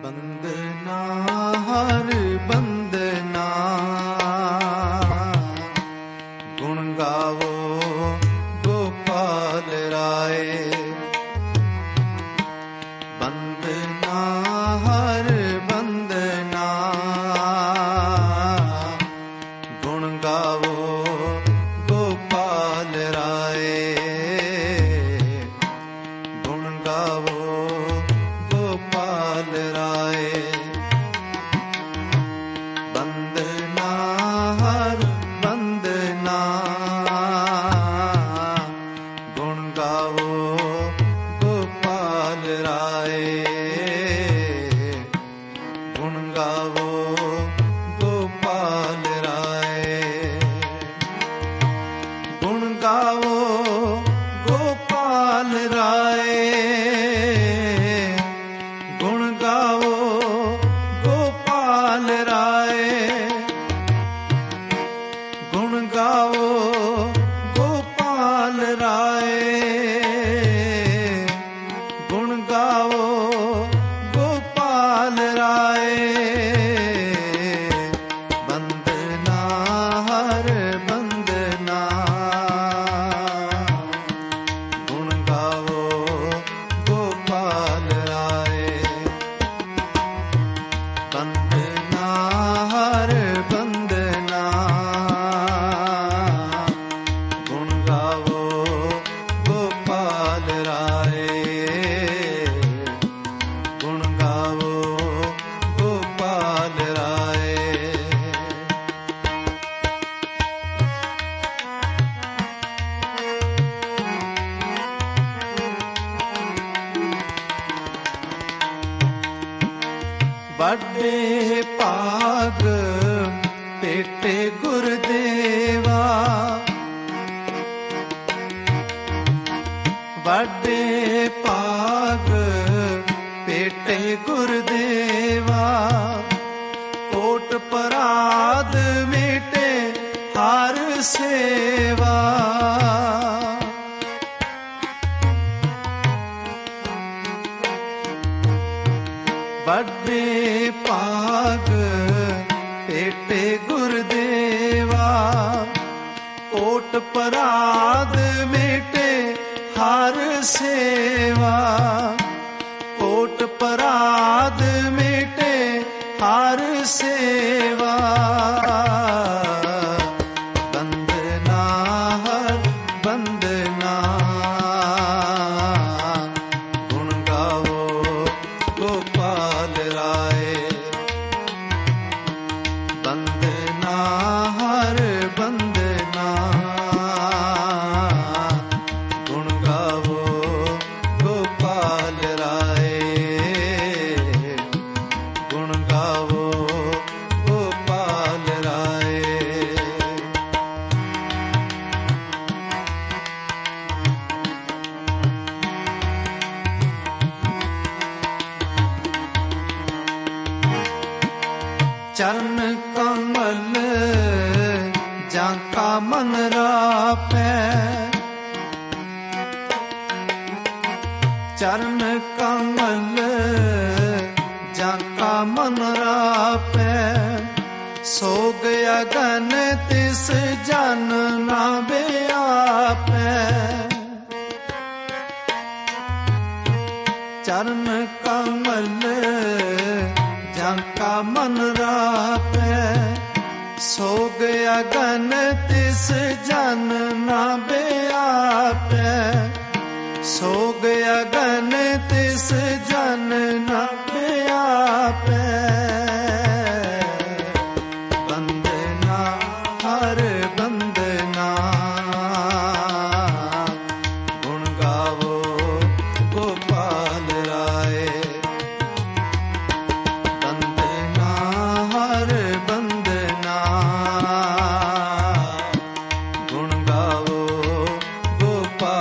ਬੰਦਨਾ ਹਰ ਬੰਦਨਾ, ਗੁਣ ਗਾਵੋ ਗੋਪਾਲ ਰਾਏ। ਬੰਦਨਾ ਹਰ ਬੰਦਨਾ, ਗੁਣ ਗਾਵੋ ਗੋਪਾਲ ਰਾਏ। ਗੁਣ ਗਾਵੋ ਗੋਪਾਲ ਰਾਏ। ਬੰਦਨਾ ਹਰ ਬੰਦਨਾ, ਗੁਣ ਗਾਵੋ ਗੋਪਾਲ ਰਾਏ। ਗੁਣ ਗਾਵੋ ਗੋਪਾਲ ਰਾਏ। ਗੁਣ ਗਾਵੋ ਗੋਪਾਲ ਰਾਏ। ਗੁਣ ਗਾਵੋ ਗੋਪਾਲ ਰਾਏ। ਗੁਣ ਗਾਵੋ ਗੋਪਾਲ ਰਾਏ। ਗੁਣ ਗਾਵੋ ਗੋਪਾਲ ਰਾਏ। ਬੰਦਨਾ ਹਰ ਬੰਦਨਾ, ਗੁਣ ਗਾਵੋ ਗੋਪਾਲ ਰਾਏ। ਬੰਦਨਾ ਹਰ ਬੰਦਨਾ, ਗੁਣ ਗਾਵੋ ਗੋਪਾਲ ਰਾਏ। ਗੁਣ ਗਾਵੋ ਗੋਪਾਲ ਰਾਏ। ਵੱਡੇ ਭਾਗ ਭੇਟੇ ਗੁਰਦੇਵਾ। ਵੱਡੇ ਭਾਗ ਭੇਟੇ ਗੁਰਦੇਵਾ। ਕੋਟ ਪਰਾਧ ਮੇਟੇ ਹਰ ਸੇਵਾ। ਵੱਡੇ ਭਾਗ ਭੇਟੇ ਗੁਰਦੇਵਾ। ਕੋਟ ਪਰਾਧ ਮੇਟੇ ਹਰ ਸੇਵਾ। ਕੋਟ ਪਰਾਧ ਮੇਟੇ ਹਰ ਸੇਵਾ। ਬੰਦਨਾ ਹਰ ਬੰਦਨਾ, ਗੁਣ ਗਾਵੋ ਗੋਪਾਲ ਰਾਏ। ਬੰਦਨਾ ਹਰ ਬੰਦਨਾ, ਗੁਣ ਗਾਵੋ ਗੋਪਾਲ ਰਾਏ। ਗੁਣ ਗਾਵੋ ਗੋਪਾਲ ਰਾਏ। ਚਰਨ ਕਮਲ ਜਾਂ ਕਾ ਮਨ ਰਾਪੈ। ਚਰਨ ਕਮਲ ਜਾਂ ਕਾ ਮਨ ਰਾਪੈ। ਸੋਗ ਅਗਨ ਤਿਸ ਜਨ ਨਾ ਵਿਆਪੈ। ਚਰਨ ਕਮਲ ਜਾਂ ਕਾ ਮਨ ਰਾਪੈ। ਸੋਗ ਅਗਨ ਤਿਸ ਜਨ ਨਾ ਵਿਆਪੈ। ਸੋਗ ਅਗਨ ਤਿਸ ਜਨ ਨਾ ਵਿਆਪੈ। ਬੰਦਨਾ ਹਰ ਬੰਦਨਾ, ਗੁਣ ਗਾਵੋ ਗੋਪਾਲ ਰਾਏ। ਬੰਦਨਾ ਹਰ ਬੰਦਨਾ, ਗੁਣ ਗਾਵੋ ਗੋਪਾਲ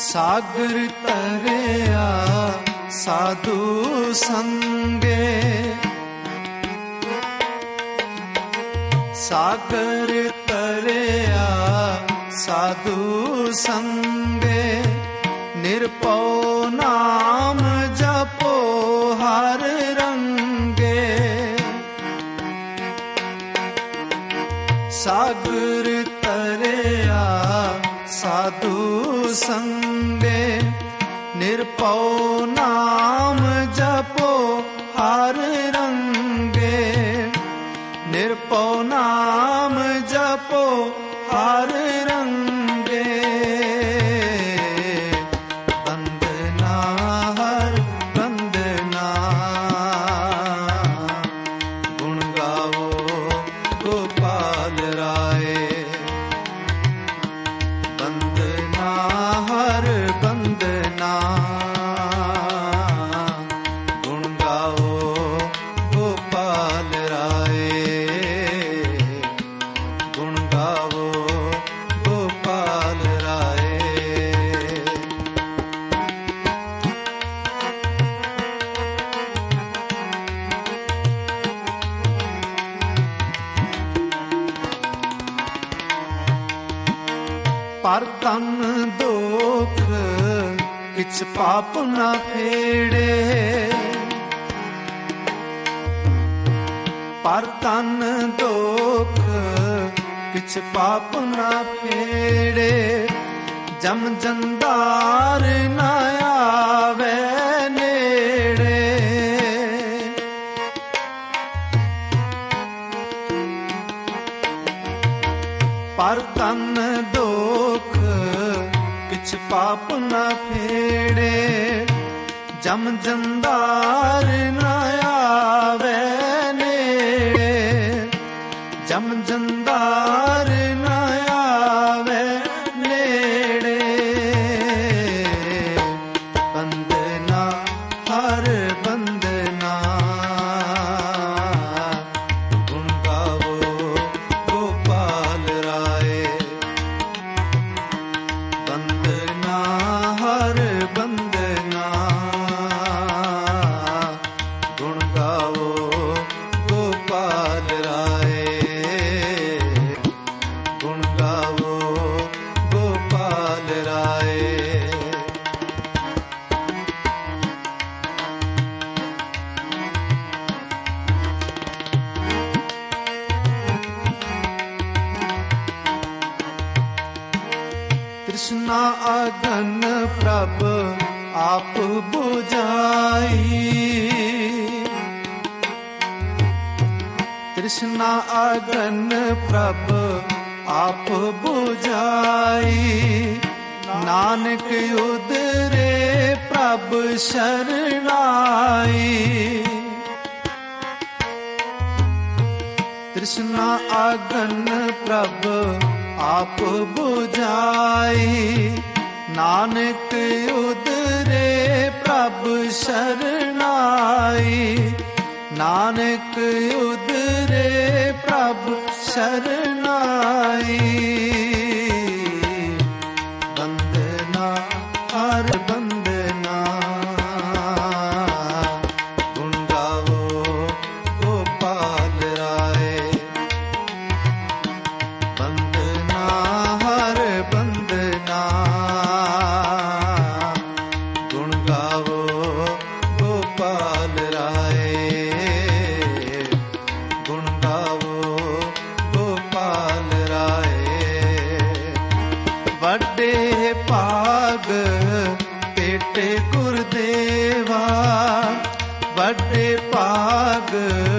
ਸਾਗਰ ਤਰਿਆ ਸਾਧੂ ਸੰਗੇ, ਸਾਗਰ ਤਰਿਆ ਸਾਧੂ ਸੰਗੇ, ਨਿਰਭਉ ਨਾਮ ਜਪੋ ਹਰ ਰੰਗੇ। ਸਾਗਰ ਤਰਿਆ ਸਾਧੂ ਸੰਗੇ, ਨਿਰਭਉ ਨਾਮ ਜਪੋ ਹਰ ਰੰਗੇ। ਨਿਰਭਉ ਨਾਮ ਜਪੋ ਹਰ ਰੰਗੇ। ਬੰਦਨਾ ਹਰ ਬੰਦਨਾ, ਗੁਣ ਗਾਵੋ ਗੋਪਾਲ ਰਾਏ। ਬੰਦਨਾ ਹਰ ਬੰਦਨਾ, ਗੁਣ ਗਾਵੋ ਗੋਪਾਲ ਰਾਏ। ਗੁਣ ਗਾਵੋ ਗੋਪਾਲ ਰਾਏ। ਪਰ ਤਨ ਦੋਖ ਕਿਛ ਪਾਪ ਨਾ ਫੇੜੇ। ਪਰ ਤਨ ਦੋਖ ਕਿਛ ਪਾਪ ਨਾ ਫੇੜੇ। ਜਮ ਜੰਦਾਰ ਨਾ ਆਵੇ ਨੇੜੇ। ਪਰ ਤਨ ਦੋਖ ਕਿਛ ਪਾਪ ਨਾ ਫੇੜੇ। ਜਮ ਜੰਦਾਰ ਨਾ ਆਵੇ ਨੇੜੇ। ਜਮ ਜੰਦਾਰ ਨਾ ਆਵੇ ਨੇੜੇ। ਬੰਦਨਾ ਹਰ ਬੰਦਨਾ, ਗੁਣ ਗਾਵੋ ਗੋਪਾਲ ਰਾਏ। ਬੰਦਨਾ ਹਰ ਬੰਦਨਾ, ਗੁਣ ਗਾਵੋ ਗੋਪਾਲ ਰਾਏ। ਗੁਣ ਗਾਵੋ ਗੋਪਾਲ ਰਾਏ। ਤ੍ਰਿਸ਼ਨਾ ਅਗਨ ਪ੍ਰਭ ਆਪ ਬੁਝਾਈ। ਤ੍ਰਿਸ਼ਨਾ ਅਗਨ ਪ੍ਰਭ ਆਪ ਬੁਝਾਈ। ਨਾਨਕ ਉਦਰੇ ਪ੍ਰਭ ਸ਼ਰਨਾਈ। ਤ੍ਰਿਸ਼ਨਾ ਅਗਨ ਪ੍ਰਭ ਆਪ ਬੁਝਾਈ। ਨਾਨਕ ਉਦਰੇ ਪ੍ਰਭ ਸ਼ਰਨਾਈ। ਨਾਨਕ ਉਦਰੇ ਪ੍ਰਭ ਸ਼ਰਨਾਈ। ਬੰਦਨਾ ਹਰ ਬੰਦਨਾ, ਗੁਣ ਗਾਵੋ ਗੋਪਾਲ ਰਾਏ। ਬੰਦਨਾ ਹਰ ਬੰਦਨਾ, ਗੁਣ ਗਾਵੋ ਗੋਪਾਲ ਰਾਏ। ਗੁਣ ਗਾਵੋ ਗੋਪਾਲ ਰਾਏ। ਵੱਡੇ ਭਾਗ ਭੇਟੇ ਗੁਰਦੇਵਾ। ਵੱਡੇ ਭਾਗ